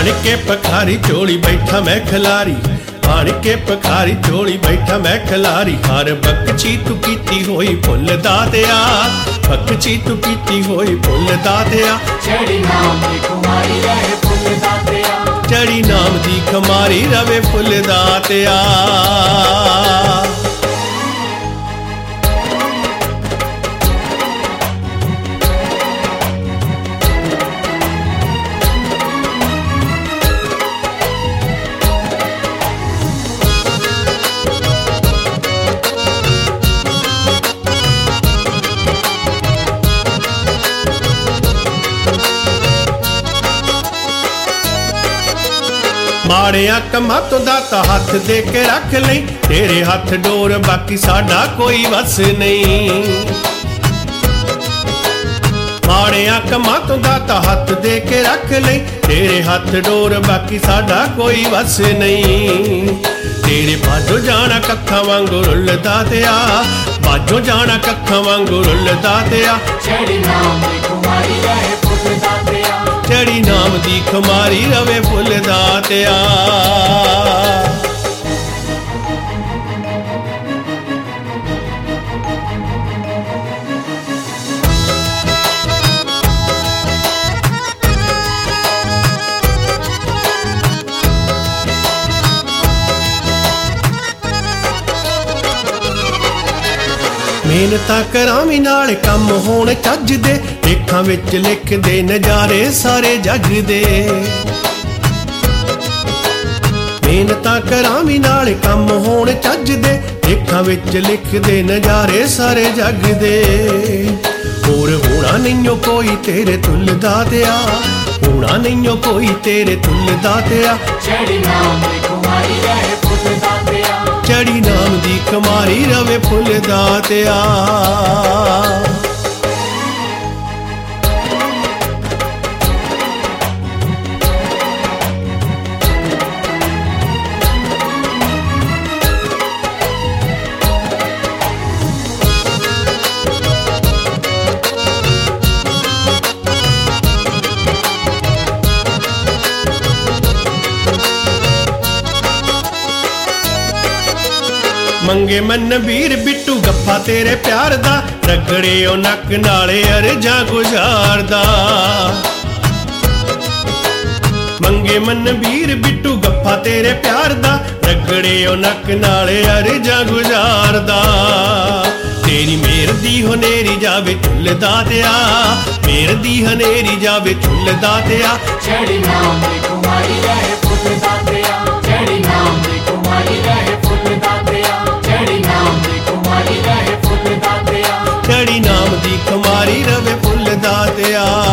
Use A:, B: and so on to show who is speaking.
A: आन के पखारी चोली बैठा मैं खिलारी, आन के पखारी चोली बैठा मैं खिलारी। हर बख्शी तू कीती होई फुल दादिया, बख्शी तू कीती होई फुल दादिया।
B: चढ़ी नाम दी खुमारी रहे फुल दातिया,
A: चढ़ी नाम दी खुमारी रवे फुल दातिया। माड़िया कमां तो दाता हथ दे के रख ले, तेरे हथ डोर बाकी साडा कोई वस नहीं। माड़िया कमां तो दाता हथ दे के रख ले, तेरे हथ डोर बाकी साडा कोई वस नहीं। तेरे बाजो जाना कक्खां वांगू रुलदा दिया, बाजो जाना कक्खां वांगू रुलदा दिया।
B: चढ़ी नाम दी खुमारी रहे फुल दातिया,
A: चढ़ी नाम दी खुमारी रवे फुल दातिया। मेहनतां करावी नाल कम होण चज दे, लेखां विच लिखदे नज़ारे सारे जग दे। मेहनतां करावी नाल कम होण चज दे, लेखां विच लिखदे नज़ारे सारे जग दे। होर होना नहींओ कोई तेरे तुल दातिया, होना नहींओ कोई तेरे तुल दातिया।
B: चढ़ी नाम दी खुमारी रहे फुल दातिया,
A: चढ़ी नाम दी खुमारी रवे फुल दातिया। मंगे मन वीर बिट्टू गप्पा तेरे प्यार दा, रगड़े ओ नक नाले अरजा गुजारदा। मंगे मन वीर बिट्टू गप्पा तेरे प्यार दा, रगड़े ओ नक नाले अरजा गुजारदा। तेरी मेर दी हनेरी जावे चुल दातिया, मेर दी हनेरी जावे चुल दातिया।
B: चढ़ी नाम दी खुमारी रहे फुल दातिया, चढ़ी नाम दी खुमारी रहे फुल दातिया, चढ़ी नाम दी खुमारी रहे फुल दातिया,
A: चढ़ी नाम दी खुमारी रवे फुल दातिया।